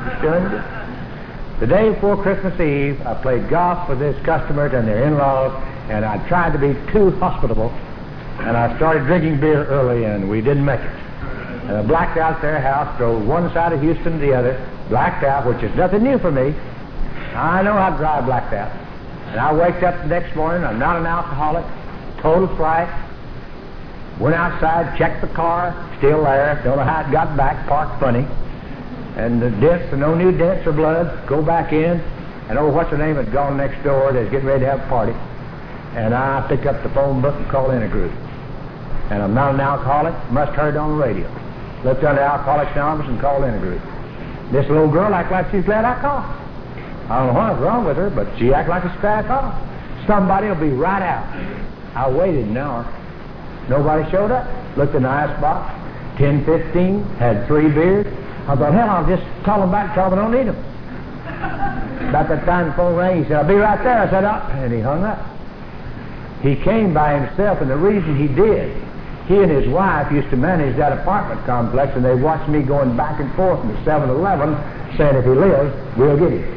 The day before Christmas Eve, I played golf with his customers and their in-laws, and I tried to be too hospitable, and I started drinking beer early, and we didn't make it. And I blacked out their house, drove one side of Houston to the other, blacked out, which is nothing new for me. I know how to drive blacked out. And I waked up the next morning, I'm not an alcoholic, total fright. Went outside, checked the car, still there, don't know how it got back, parked funny. And the dents, no new dents or blood, go back in, and oh, what's her name had gone next door, they was getting ready to have a party. And I picked up the phone book and called in a group. And I'm not an alcoholic, must heard it on the radio. Looked under Alcoholics Anonymous and called in a group. This little girl acted like she's glad I called. I don't know what's wrong with her, but she acted like she's glad I called. Somebody will be right out. I waited an hour. Nobody showed up. Looked in the icebox. 10:15, had 3 beers. I thought, hell, I'll just call them back, tell them I don't need them. About that time the phone rang, he said, I'll be right there. I said, oh, and he hung up. He came by himself, and the reason he did, he and his wife used to manage that apartment complex, and they watched me going back and forth in the 7-Eleven saying, if he lives, we'll get him.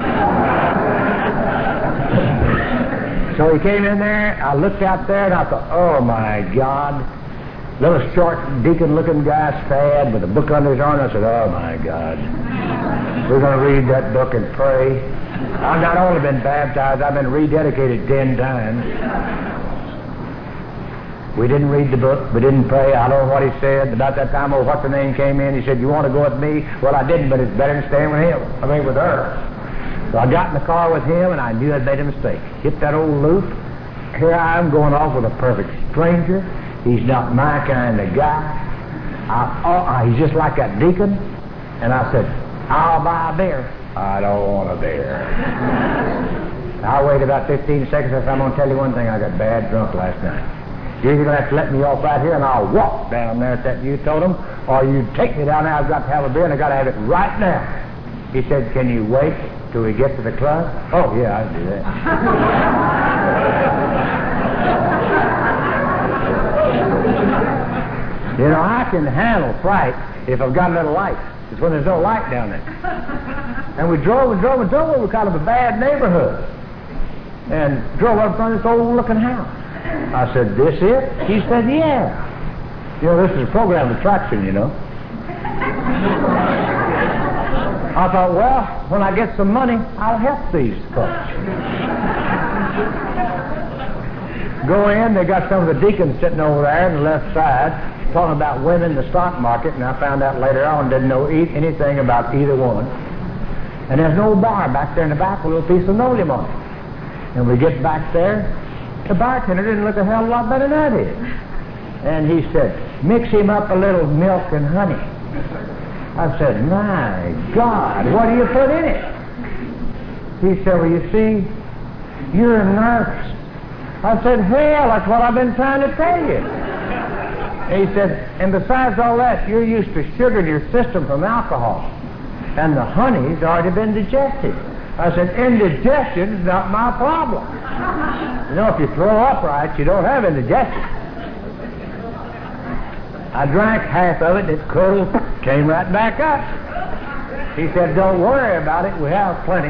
So he came in there, I looked out there, and I thought, oh my God. Little short deacon-looking guy, sad, with a book under his arm. I said, oh my God. We're going to read that book and pray. I've not only been baptized, I've been rededicated 10 times. We didn't read the book. We didn't pray. I don't know what he said. About that time, what's the name came in. He said, you want to go with me? Well, I didn't, but it's better than staying with him. With her. So I got in the car with him, and I knew I'd made a mistake. Hit that old loop. Here I am going off with a perfect stranger. He's not my kind of guy. He's just like that deacon. And I said, I'll buy a beer. I don't want a beer. I waited about 15 seconds. I said, I'm going to tell you one thing. I got bad drunk last night. You're either going to have to let me off right here, and I'll walk down there at that you told him, or you take me down there. I've got to have a beer, and I've got to have it right now. He said, can you wait till we get to the club? Oh, yeah, I'll do that. You know, I can handle fright if I've got a little light. It's when there's no light down there. And we drove and drove and drove over kind of a bad neighborhood. And drove up in front of this old-looking house. I said, this it? He said, yeah. You know, this is a program of attraction, you know. I thought, well, when I get some money, I'll help these folks. Go in, they got some of the deacons sitting over there on the left side, talking about women in the stock market, and I found out later on didn't know anything about either one. And there's no bar back there in the back with a little piece of linoleum on it. And we get back there, the bartender didn't look a hell of a lot better than I did. And he said, mix him up a little milk and honey. I said, my God, what do you put in it? He said, well, you see, you're nervous. I said, hell, that's what I've been trying to tell you. He said, and besides all that, you're used to sugar in your system from alcohol. And the honey's already been digested. I said, indigestion is not my problem. You know, if you throw up right, you don't have indigestion. I drank half of it, and it curdled, came right back up. He said, don't worry about it, we have plenty.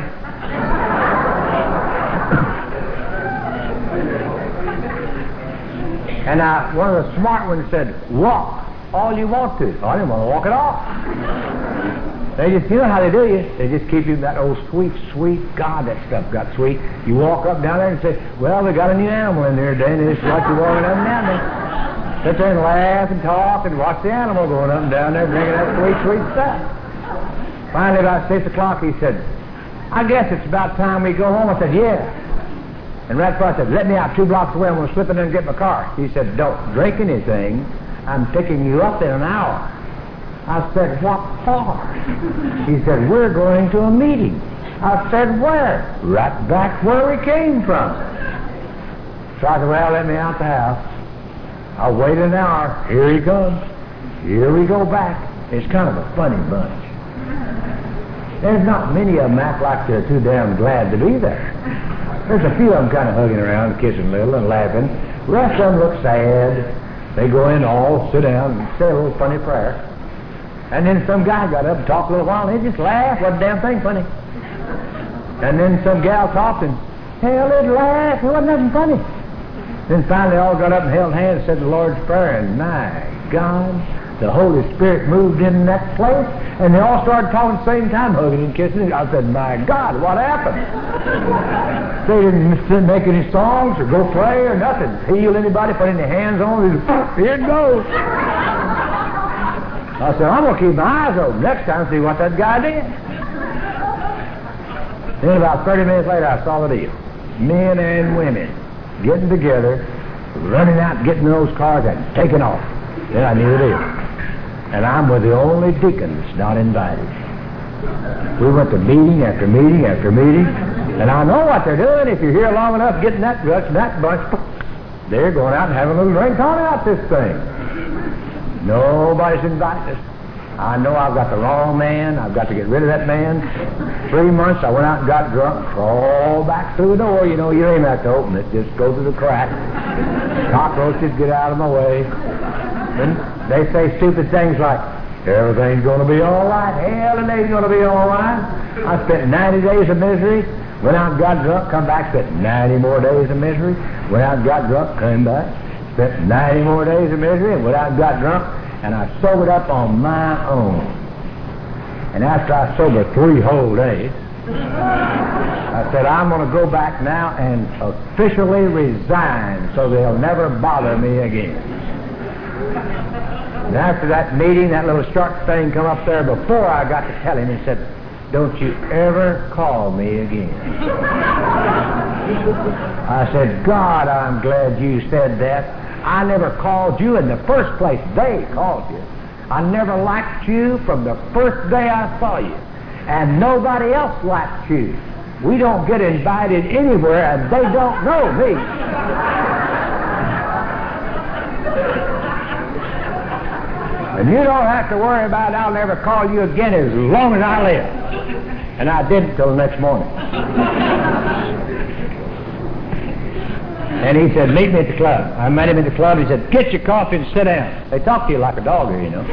And one of the smart ones said, walk all you want to. I didn't want to walk at all. They just, you know how they do you? They just keep you that old sweet, God, that stuff got sweet. You walk up down there and say, well, they got a new animal in there today, and they just like you walking up and down there. Sit there and laugh and talk and watch the animal going up and down there drinking that sweet stuff. Finally, about 6 o'clock, he said, I guess it's about time we go home. I said, yeah. And right before I said, let me out 2 blocks away. I'm going to slip in and get my car. He said, don't drink anything. I'm picking you up in an hour. I said, what for? He said, we're going to a meeting. I said, where? Right back where we came from. So I said, well, let me out the house. I'll wait an hour. Here he comes. Here we go back. It's kind of a funny bunch. There's not many of them act like they're too damn glad to be there. There's a few of them kind of hugging around, kissing a little and laughing. The rest of them look sad. They go in all, sit down, and say a little funny prayer. And then some guy got up and talked a little while, and they just laughed. What a damn thing funny. And then some gal talked, and hell, they'd laugh. It wasn't nothing funny. Then finally all got up and held hands and said the Lord's Prayer, and my God, the Holy Spirit moved in that place, and they all started talking at the same time, hugging and kissing. I said, my God, what happened? They didn't make any songs or go play or nothing. Heal anybody, put any hands on them. Here it goes. I said, I'm going to keep my eyes open next time and see what that guy did. Then about 30 minutes later, I saw the deal. Men and women getting together, running out, getting in those cars, and taking off. Then I knew the deal. And I'm with the only deacon that's not invited. We went to meeting after meeting after meeting, and I know what they're doing. If you're here long enough, getting that bunch, they're going out and having a little drink on out this thing. Nobody's invited us. I know I've got the wrong man. I've got to get rid of that man. 3 months, I went out and got drunk, crawled back through the door. You know, you ain't have to open it. Just go through the crack. Cockroaches, get out of my way. And they say stupid things like, everything's going to be all right. Hell, today's going to be all right. I spent 90 days of misery. Went out and got drunk, come back, spent 90 more days of misery. Went out and got drunk, came back. Spent 90 more days of misery, and went out and got drunk. And I sobered up on my own. And after I sobered 3 whole days, I said, I'm going to go back now and officially resign so they'll never bother me again. And after that meeting, that little short thing come up there before I got to tell him, he said, don't you ever call me again. I said, God, I'm glad you said that. I never called you in the first place. They called you. I never liked you from the first day I saw you. And nobody else liked you. We don't get invited anywhere, and they don't know me. And you don't have to worry about it. I'll never call you again as long as I live. And I didn't till the next morning. And he said, meet me at the club. I met him in the club. He said, get your coffee and sit down. They talk to you like a dog here, you know.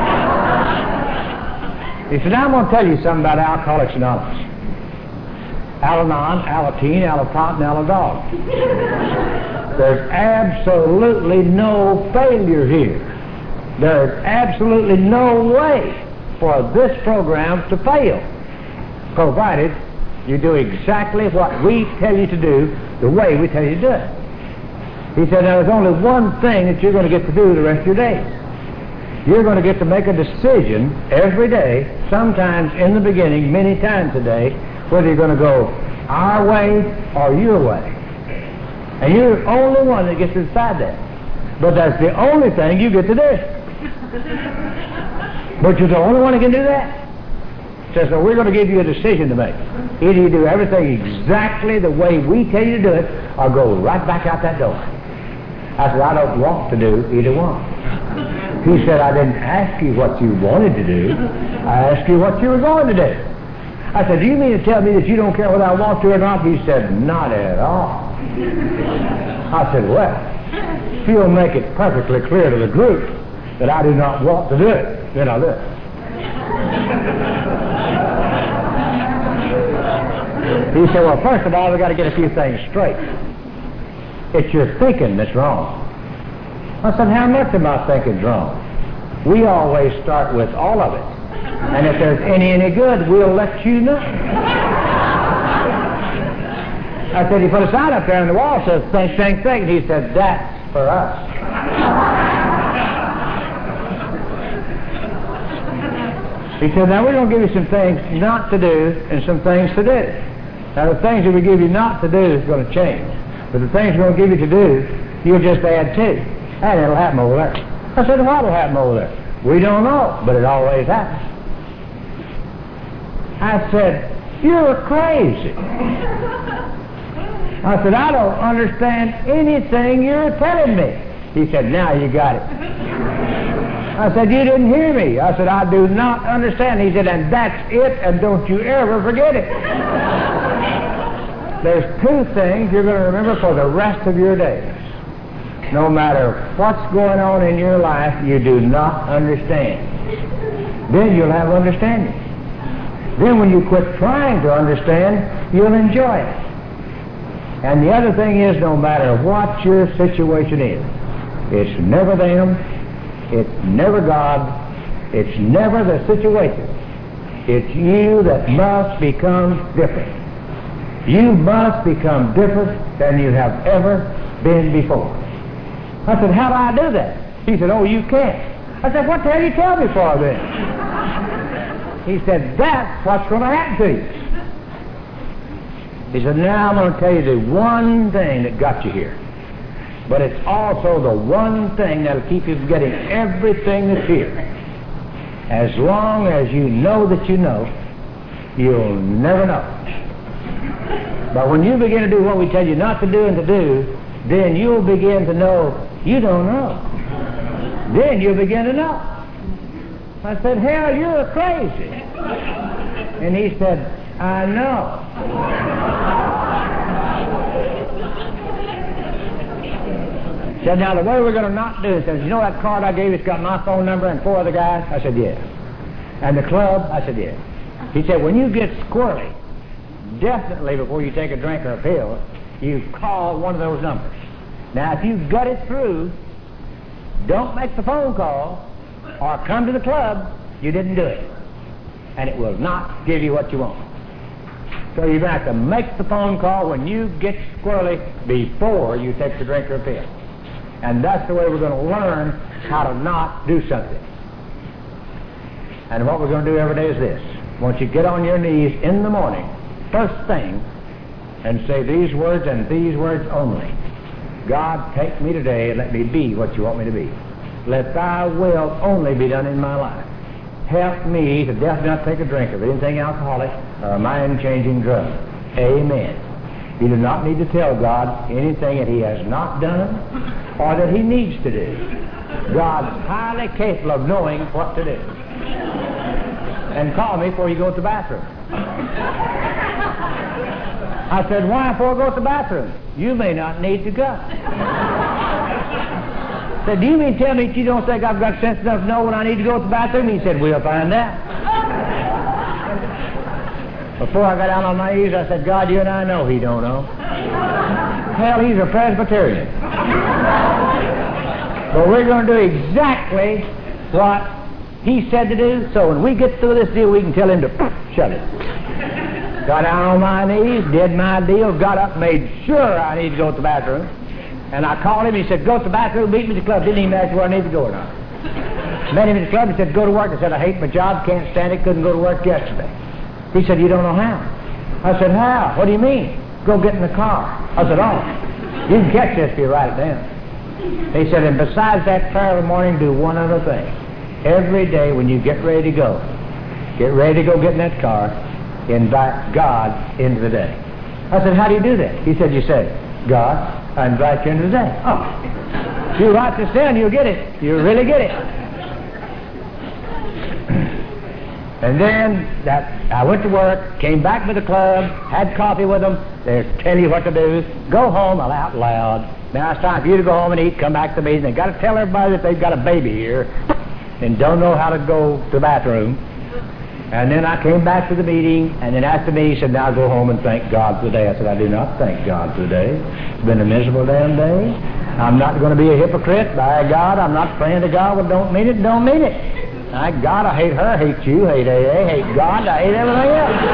He said, now I'm going to tell you something about Alcoholics Anonymous. Al-Anon, Alateen, Alapont, and Aladog. There's absolutely no failure here. There's absolutely no way for this program to fail, provided you do exactly what we tell you to do the way we tell you to do it. He said, there's only one thing that you're going to get to do the rest of your days. You're going to get to make a decision every day, sometimes in the beginning, many times a day, whether you're going to go our way or your way. And you're the only one that gets to decide that. But that's the only thing you get to do. But you're the only one that can do that. Says, so we're going to give you a decision to make. Either you do everything exactly the way we tell you to do it, or go right back out that door. I said, I don't want to do either one. He said, I didn't ask you what you wanted to do. I asked you what you were going to do. I said, do you mean to tell me that you don't care whether I want to or not? He said, not at all. I said, well, if you'll make it perfectly clear to the group that I do not want to do it, then I'll do it. He said, well, first of all, we've got to get a few things straight. It's your thinking that's wrong. I said, how much of my thinking's wrong? We always start with all of it. And if there's any good, we'll let you know. I said, he put a sign up there on the wall that says, think, think, think. And he said, that's for us. He said, now we're going to give you some things not to do and some things to do. Now the things that we give you not to do is going to change. But the things we're going to give you to do, you'll just add to. And it'll happen over there. I said, what will happen over there? We don't know, but it always happens. I said, you're crazy. I said, I don't understand anything you're telling me. He said, now you got it. I said, you didn't hear me. I said, I do not understand. He said, and that's it, and don't you ever forget it. There's 2 things you're going to remember for the rest of your days. No matter what's going on in your life, you do not understand. Then you'll have understanding. Then when you quit trying to understand, you'll enjoy it. And the other thing is, no matter what your situation is, it's never them, it's never God, it's never the situation. It's you that must become different. You must become different than you have ever been before. I said, how do I do that? He said, oh, you can't. I said, what the hell you tell me for then? He said, that's what's going to happen to you. He said, now I'm going to tell you the one thing that got you here. But it's also the one thing that'll keep you from getting everything that's here. As long as you know that you know, you'll never know. But when you begin to do what we tell you not to do and to do, then you'll begin to know you don't know. Then you'll begin to know. I said, hell, you're crazy. And he said, I know. Said, now the way we're going to not do this is, you know that card I gave you, it's got my phone number and 4 other guys? I said, yeah. And the club? I said, yeah. He said, when you get squirrely, definitely before you take a drink or a pill, you call one of those numbers. Now, if you gut it through, don't make the phone call or come to the club, you didn't do it. And it will not give you what you want. So you're going to have to make the phone call when you get squirrely before you take the drink or a pill. And that's the way we're going to learn how to not do something. And what we're going to do every day is this. Once you get on your knees in the morning, first thing, and say these words and these words only. God, take me today and let me be what you want me to be. Let thy will only be done in my life. Help me to definitely not take a drink of anything alcoholic or a mind-changing drug. Amen. You do not need to tell God anything that he has not done or that he needs to do. God's highly capable of knowing what to do. And call me before you go to the bathroom. I said, why before I go to the bathroom? You may not need to go. I said, do you mean tell me that you don't think I've got sense enough to know when I need to go to the bathroom? He said, we'll find out. Before I got down on my knees, I said, God, you and I know he don't know. Hell, he's a Presbyterian. But we're going to do exactly what he said to do, so when we get through this deal, we can tell him to shut it. Got down on my knees, did my deal, got up, made sure I need to go to the bathroom. And I called him, he said, go to the bathroom, meet me at the club. Didn't even ask where I need to go or not. Met him at the club, he said, go to work. I said, I hate my job, can't stand it, couldn't go to work yesterday. He said, you don't know how. I said, how? What do you mean? Go get in the car. I said, oh, you can catch this if you write it down. He said, and besides that prayer of the morning, do one other thing. Every day when you get ready to go get in that car, invite God into the day. I said, how do you do that? He said, you say, God, I invite you into the day. Oh, you write this down, you'll get it. You'll really get it. And then I went to work, came back to the club, had coffee with them. They tell you what to do. Go home out loud. Now it's time for you to go home and eat, come back to the meeting. They've got to tell everybody that they've got a baby here and don't know how to go to the bathroom. And then I came back to the meeting, and then after me, he said, now go home and thank God for the day. I said, I do not thank God for the day. It's been a miserable damn day. I'm not going to be a hypocrite. By God, I'm not praying to God. Well, don't mean it, don't mean it. I God, I hate her, hate you, hate AA, hate God, I hate everything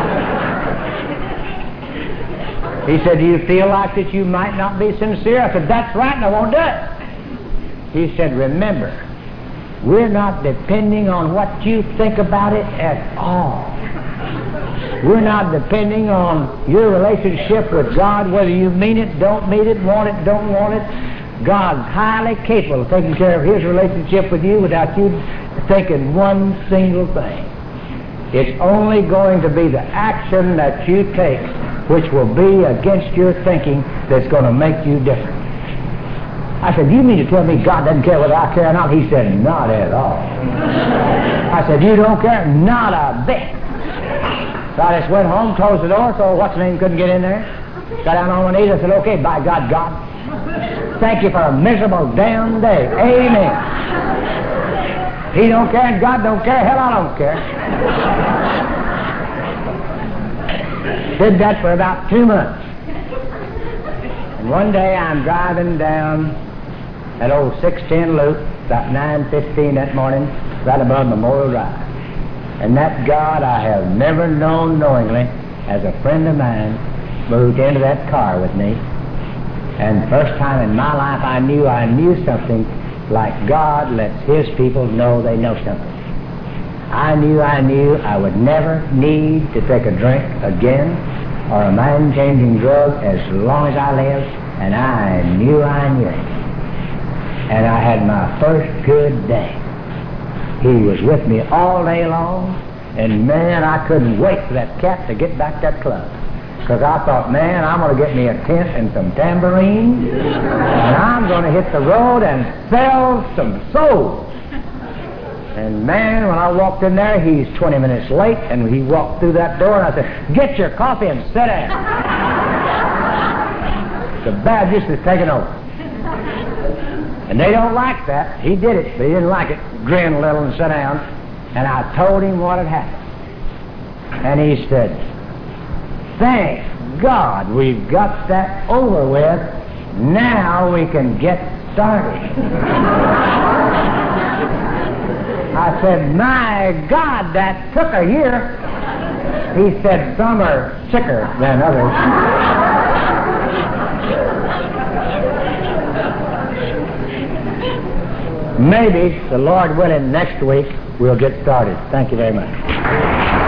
else. He said, do you feel like that you might not be sincere? I said, that's right, and I won't do it. He said, remember, we're not depending on what you think about it at all. We're not depending on your relationship with God, whether you mean it, don't mean it, want it, don't want it. God's highly capable of taking care of his relationship with you without you thinking one single thing. It's only going to be the action that you take which will be against your thinking that's going to make you different. I said, do you mean to tell me God doesn't care whether I care or not? He said, not at all. I said, you don't care? Not a bit. So I just went home, closed the door, so what's-his-name couldn't get in there. Got down on my knees, I said, okay, by God, God, thank you for a miserable damn day. Amen. He don't care and God don't care. Hell, I don't care. Did that for about 2 months. And one day I'm driving down that old 610 loop, about 9:15 that morning, right above Memorial Drive. And that God I have never known knowingly, as a friend of mine, moved into that car with me. And first time in my life I knew something like God lets his people know they know something. I knew I would never need to take a drink again or a mind-changing drug as long as I lived, and I knew it. And I had my first good day. He was with me all day long, and man, I couldn't wait for that cat to get back to that club. Because I thought, man, I'm going to get me a tent and some tambourines, and I'm going to hit the road and sell some souls. And man, when I walked in there, he's 20 minutes late, and he walked through that door, and I said, "Get your coffee and sit down." The Baptist is taking over. And they don't like that. He did it, but he didn't like it. Grinned a little and sat down, and I told him what had happened. And he said, "Thank God we've got that over with. Now we can get started." I said, "My God, that took a year." He said, "Some are sicker than others." Maybe, the Lord willing, next week we'll get started. Thank you very much.